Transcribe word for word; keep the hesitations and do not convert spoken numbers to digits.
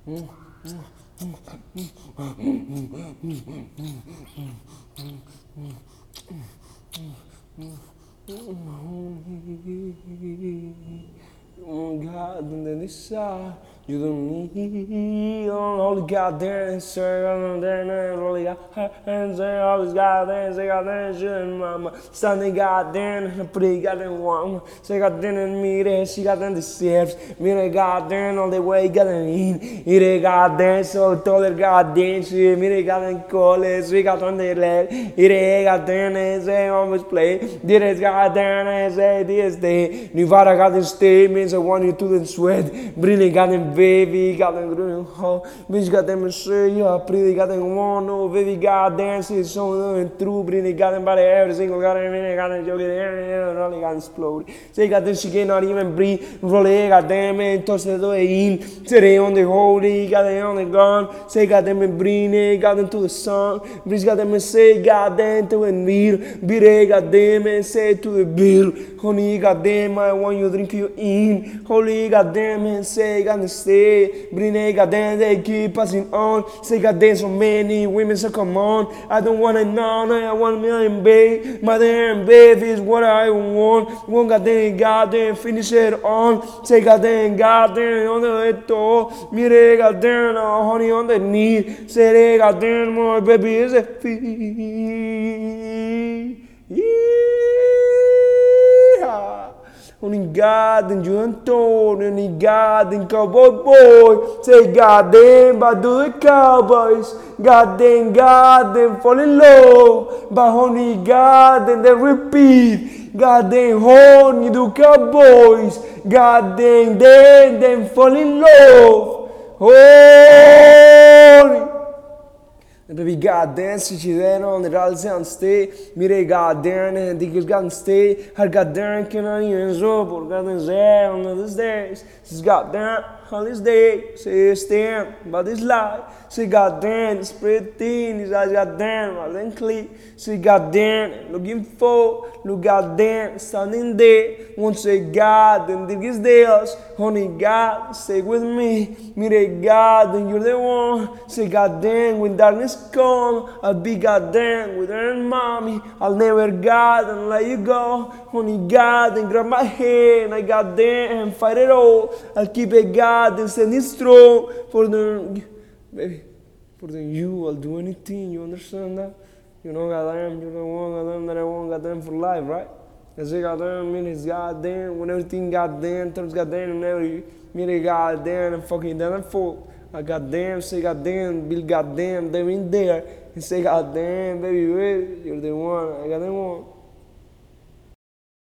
Oh God, and then this side, you don't need all the goddamn sir, all the goddamn sir, all the goddamn say goddamn shit, mama. Standing goddamn, pretty goddamn one. Say goddamn me, there, she goddamn the steps. Me, the goddamn all the way, goddamn in. Me, the goddamn so tall, the goddamn shit. Me, the goddamn college, we got on the left. Me, the goddamn say almost play. Did it goddamn say this day. Nuvara goddamn statements. I want you to the sweat. Brilliant goddamn baby, goddamn growing hoe. Bitch goddamn sure you are pretty goddamn one. No baby goddamn shit so true. Brilliant goddamn body every single goddamn minute goddamn joke it really goddamn explode. Say goddamn she cannot even breathe. Roll it goddamn and touch the door in. Say on the holy, goddamn on the gun. Say goddamn bring it goddamn to the sun. Bitch goddamn say goddamn to a meal. Beat it goddamn and say to the bill. Honey goddamn I want you to drink you in. Holy goddamn and say goddamn stay. Bring it goddamn they keep passing on. Say goddamn so many women so come on. I don't want it now, I want a million babe. My damn baby is what I want. One goddamn goddamn finish it on. Say goddamn goddamn on the door. Mire goddamn oh, honey on the knee. Say goddamn my baby is a fee. Only God and you and Tony, only God and Cowboy Boy. Say goddamn, but do the Cowboys. Goddamn, goddamn, fall in love. But only God and then repeat. Goddamn, honey, do Cowboys. Goddamn, then, then fall in love. Honey. And baby goddamn, she she's there on the rally and stay. Mire goddamn, and the girls goddamn stay. Her goddamn can I use up or goddamn there on these days. She's goddamn on this day. Say stand, but this lie. She goddamn, spread thin, his eyes goddamn, well then clean. She goddamn, looking for, look goddamn, standing there. Won't say God, and dig his deals. Honey God, stay with me. Mire God, and you're the one. Say goddamn, when darkness come, I'll be goddamn with her and mommy. I'll never God and let you go. Honey God, and grab my hand, and I goddamn fight it all. I'll keep it God and stand it strong for the baby. For the you, I'll do anything. You understand that? You know, goddamn, you're the one, goddamn, that I want, goddamn, for life, right? I say, goddamn, mean it's goddamn, when everything goddamn, turns goddamn, and every minute goddamn, and fucking then and full. I goddamn, say goddamn, Bill goddamn, they're in there, and say goddamn, baby, baby, you're the one, I goddamn one.